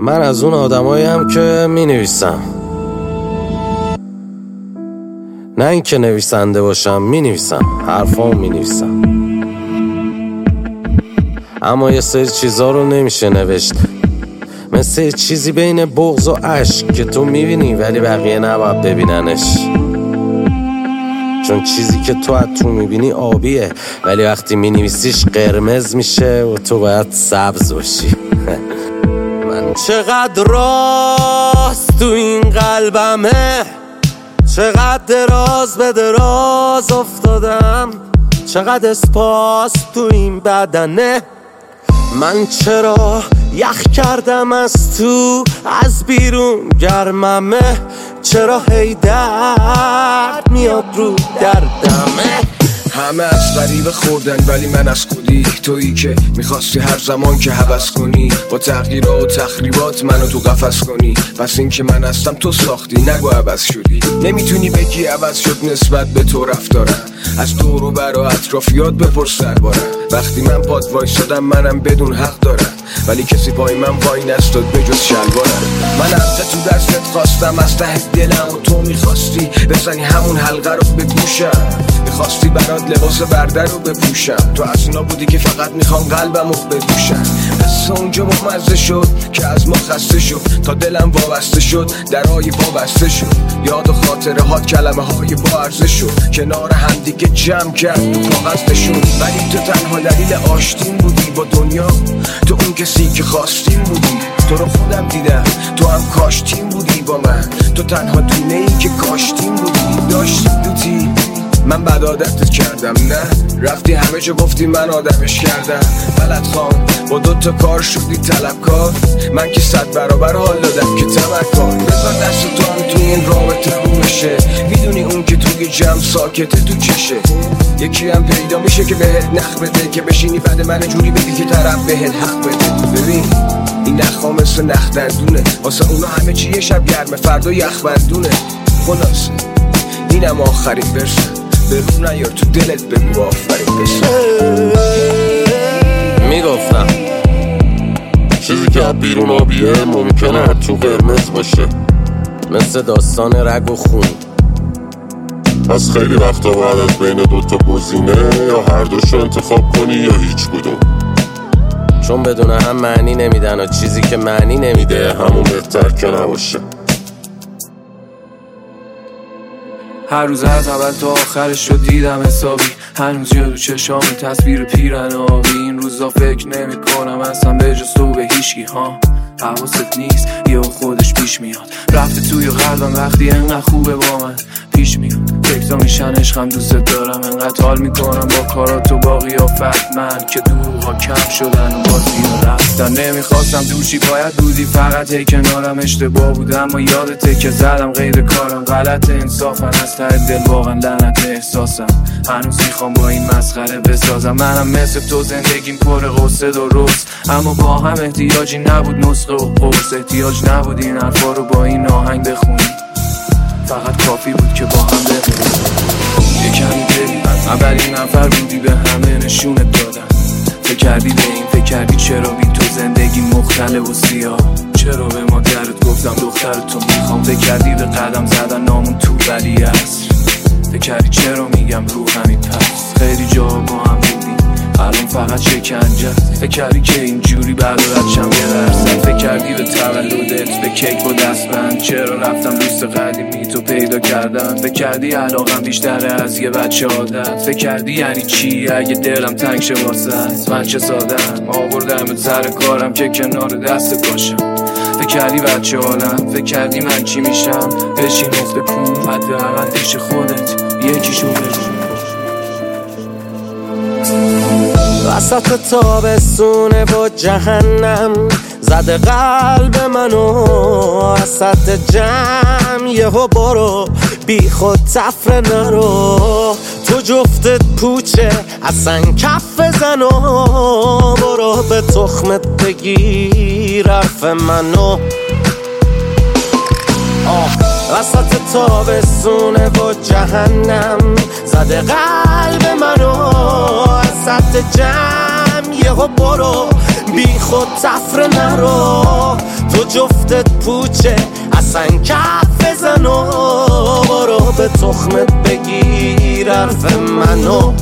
من از اون آدماییم که می نویسم، نه اینکه نویسنده باشم، می نویسم، حرفامو می نویسم. اما یه سری چیزا رو نمیشه نوشت، مثل چیزی بین بغض و عشق که تو میبینی ولی بقیه نباید ببیننش. چون چیزی که تو از تو میبینی آبیه ولی وقتی مینویسیش قرمز میشه و تو باید سبز باشی. من چقدر راست تو این قلبمه، چقدر دراز به دراز افتادم، چقدر اسپاس تو این بدنه. من چرا یخ کردم از تو، از بیرون گرممه، چرا هی درد میاد رو دردمه. همه از غریبه خوردن ولی من از خودی، تویی که میخواستی هر زمان که هوس کنی با تغییرات و تخریبات منو تو قفس کنی. پس این که من هستم تو ساختی، نگو عوض شدی. نمیتونی بگی عوض شد نسبت به تو رفتارم، از دور و بر و اطرافیات بپرس دربارم. وقتی من پاد وایسادم منم بدون حق دارم، ولی کسی پای من وای نستاد بجز شلوارم. من از تو دستت خواستم از ته دلم و تو میخواستی بزنی همون حلقه رو به گوشم، میخواستی برات لباس برده رو بپوشم. تو از اونا بودی که فقط میخوان قلبم رو بدوشم. بس اونجا مزه شد که از ما خسته شد، تا دلم وابسته شد درهای وابسته شد. یاد و خاطره هات کلمه های با ارزش شد، کنار هم دیگه جمع کرد تو کاغذ شد. ولی تو تنها دلیل آشتیم بودی با دنیا، تو اون کسی که خواستیم بودی. تو رو خودم دیدم تو هم کاشتیم بودی با من، تو تنها دونه ای که کاشتیم بودی. داشتی دوتی من بد عادتت کردم، نه رفتی همه جا گفتی من آدمش کردم. بلد خان با 2 تا کار شدی طلبکار، من که 100 برابر حال دادم که تمکار. بذار دست تو هم توی این رابطه خوبشه، میدونی اون که توی جمع ساکته تو چشه. یکی هم پیدا میشه که بهت نخ بده، که بشینی بعد من جوری بگی که طرف بهت حق بده. ببین این نخها مثل نخ دندونه، واسه اونا همه چی یه شب گرمه فردا یخ بندونه. خلاصه اینم آخرین برسن، برون نیار تو دلت بگو آفرین بسن. میگفتم چیزی که از بیرون آبیه ممکنه تو قرمز باشه، مثل داستان رگ و خون. پس خیلی وقتا باید از بین 2 تا گزینه یا هر دوشو انتخاب کنی یا هیچ کدوم، چون بدون هم معنی نمیدن و چیزی که معنی نمیده همون بهتر که نباشه. هر روز از اول تا آخرش رو دیدم حسابی، هنوز یادو چشام تصویر پیرن آبی. این روزا فکر نمی کنم اصلا به جز تو به هیچکی ها. حواست نیست یا خودش پیش میاد، رفته توی قلبم وقتی انقدر خوبه با من پیش میاد. فکرها میشن عشقم دوست دارم، انقدر حال میکنم با کارات و با قیافت من که دروغا کم شدن و بازی رفتن. نمیخواستم دوشی باید بودی فقط هی کنارم، اشتباه بودم و یادته که زدم غیر کارم. غلط انصافن از ته دل واقعا لعنت احساسم، هنوز میخوام با این مسخره بسازم. منم مثل تو زندگیم پر غصه درست، اما با هم احتیاجی نبود نسخه و قرص. احتیاج نبود این حرفا رو با این آهنگ بخونی، فقط کافی بود که با هم بمونیم. یه کمی ببین اولین نفر بودی به همه نشونت دادم. فکر کردی به این، فکر کردی چرا بی تو زندگی مختلف و سیاه، چرا به مادرت گفتم دخترتو میخوام. فکر کردی به قدم زدن نامون تو ولی عصر، فکر کردی چرا میگم رو همین پس. خیلی جا با هم بودیم الان فقط شکنجه. فکر کردی که اینجوری بردارتشم یه درصد. فکر کردی به تولدت به کیک و دستبند، چرا رفتم دوست قدیمی تو پیدا کردم. فکر کردی علاقم بیشتره از یه بچه عادت. فکر کردی یعنی چی اگه دلم تنگ شه واسه من چه سادم. آوردم سر کارم که کنار دست باشم. فکر کردی بچه عالم، فکر کردی من چی میشم. بشین افت کن حداقل پیش خودت یکیشو بجون. وسط تابستونه و جهنم زده قلب منو، وسط جمع یهو برو بی خود تفره نرو. تو جفتت پوچه اصلا کف بزن و برو به تخمت بگیر حرف منو. وسط تابستونه و جهنم زده قلب منو، وسط جمع یهو برو بی خود تفره نرو، تو جفتت پوچه اصلا کف بزن و برو به تخمت بگیر حرف منو،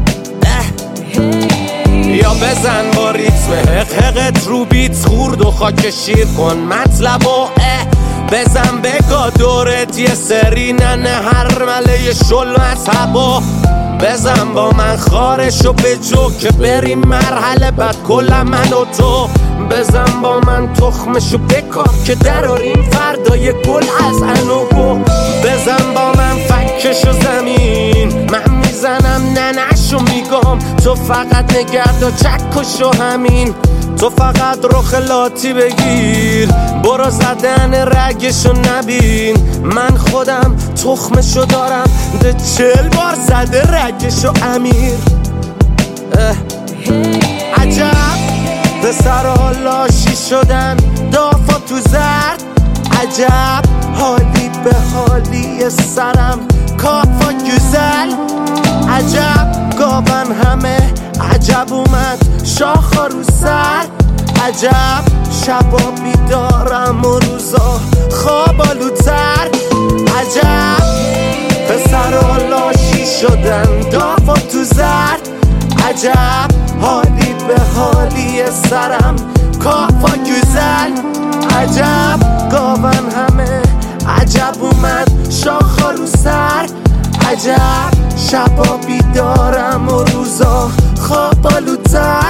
یا بزن با ریتم حقت رو بیت خورد و خاک شیر کن مطلب و بزن بگا دورت یه سری ننه هر مله شل مذهبا، بزن با من خارشو به جو که بریم مرحله بعد کل من و تو، بزن با من تخمشو بکار که دراریم فردای گل از انوگو، بزن با من فکشو زمین من میزنم ننشو میگم، تو فقط نگرد و چکشو همین، تو فقط رخ لاتی بگیر برو زدن رگشو نبین، من خودم تخمشو دارم ده 40 بار زده رگشو امیر. عجب پسرها لاشی شدن دافا تو زرد، عجب حالی به حالی سرم کافا گوزل، عجب گاون همه عجب اومد شاخا رو سر، عجب شبا بیدارم و روزا خوابالوتر، عجب پسرها لاشی شدن دافا تو زرد، عجب حالی به حالی سرم کافا گوزل، عجب گاون همه عجب اومد شاخا رو سر، عجب شبا بیدارم و روزا خوابالوتر.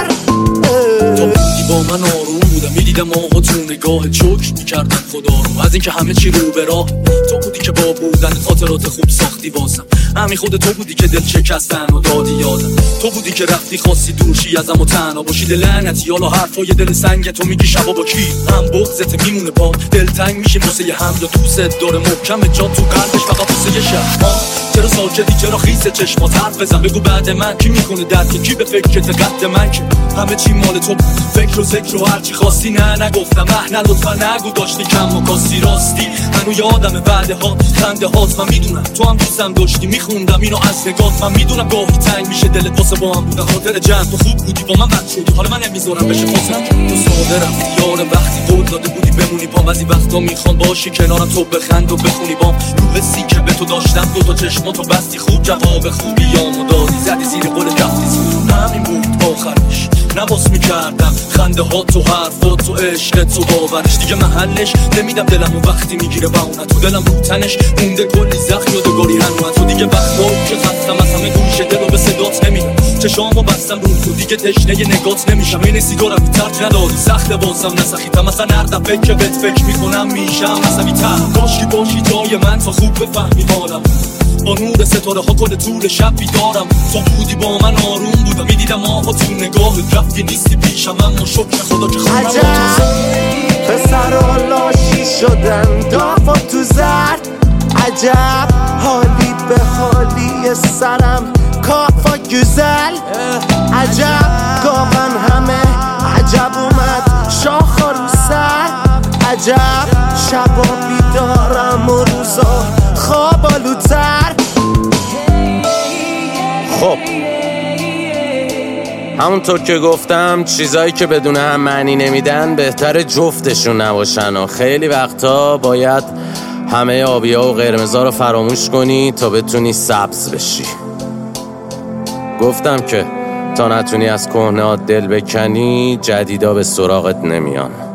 تو بودی با من آروم بودم میدیدم آقا تو نگاه چک میکردم خدا رو از اینکه همه چی رو به راه، تو بودی که با بودن خاطرات خوب ساختی واسم، همین خود تو بودی که دل شکستن و دادی یادم، تو بودی که رفتی خواستی دورشی ازم و تنها باشی دل لعنتی حالا حرفای دل سنگ تو میگی شبا با کی هم بغضت میمونه پا دلتنگ میشه واسه هم یا دوست داره محکم جا تو قلبش فقط واسه یه شب، چرا ساکتی چرا خیس چشمات حرف بزن بگو بعد من کی میکنه درک کی به فکرت قد من که همه چی مال تو فکر و ذکر و هرچی خواستی نگفتم نه لطفا نگو داشتی کم و کاستی راستی هنو یادم بعد ها خنده هات، من میدونم تو هم دوستم داشتی میخوندم اینو از نگات، من میدونم گاهی تنگ میشه دلت واسه با هم بودن خاطر جمع، تو خوب بودی با من بد شدی حالا من نمیذارم بشه فاصله، تو ساده رفتی یارم وقتی قول داده بودی بمونی پام، از این وقتا میخوام باشی کنارم تو بخند و بخونی بام، رو حسی که به تو داشتم دو تا چشماتو بستی خوب جواب خوبی یامو دادی زدی زیر قول رفتی همین بود آخرش نباس میکردم خنده ها تو حرفات تو عشق تو باورش دیگه محلش نمیدم دلم و وقتی میگیره بهونه تو دلم رو تنش مونده کلی زخم یادگاری هنوز تو دیگه وقتایی که خستم از همه گوشه دل و به صدات نمیدم چشامو بستم رو تو دیگه تشنه نگات نمیشم این سیگارم ترک ندادی سخت بازم نسخیتم مثلا هر دفعه که بهت فکر میکنم میشم عصبی تر کاشکی باشی جای من تا خوب بفهمی حالم با نور ستاره ها کل طول شب بیدارم، تو بودی با من آروم بودم میدیدم آقا تو نگاهت رفتی نیستی پیشم اما شکر خدا که خونم عجب پسرها لاشی شدن دافا تو زرد، عجب حالی به حالی سرم کافا گوزل، عجب گاون همه عجب اومد شاخا رو سر، عجب شبا بیدارم و روزا خوابالوتر. خب همونطور که گفتم چیزایی که بدون هم معنی نمیدن بهتر جفتشون نباشن و خیلی وقتا باید همه آبیا و قرمزا رو فراموش کنی تا بتونی سبز بشی. گفتم که تا نتونی از کهنه‌هات دل بکنی جدیدا به سراغت نمیان.